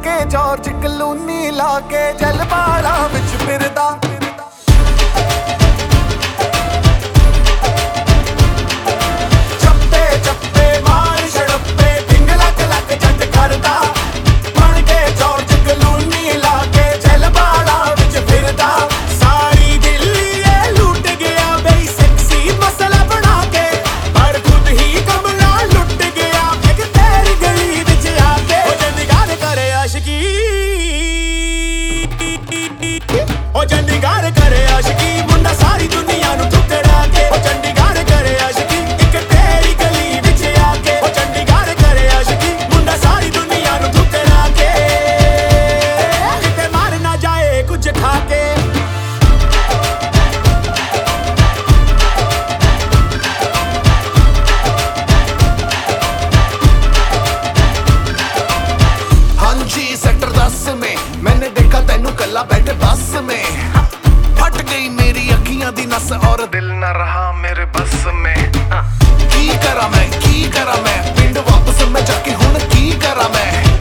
के जॉर्ज कलूनी लाके जलवाड़ा विच फिरदा। चप्पे चप्पे मार छड़प्पे पिंग लग लग जट करदा, बन के जॉर्ज कलूनी लाके जलवाड़ा विच फिरदा। सारी दिल्ली ये लूट गया बई सेक्सी मसला बना के, पर खुद ही कमला लुट गया एक तेरी गली विच आके। ओ चंडीगढ़ करे आशिकी, ओ चंडीगढ़ करे आशिकी, मुंडा सारी दुनिया नू ठुकरा के। ओ चंडीगढ़ करे आशिकी एक तेरी गली विच आके। ओ चंडीगढ़ करे आशिकी, मुंडा सारी दुनिया नू ठुकरा के, किते मार ना जाए कुछ खा के। हाँ जी सेक्टर 10 में मैंने देखा तेनू कल्ला बैठे बस में, फट गई मेरी अखियां दी नस और दिल न रहा मेरे बस में। की करा मैं पिंड वापस मैं जाके हुण की करा मैं।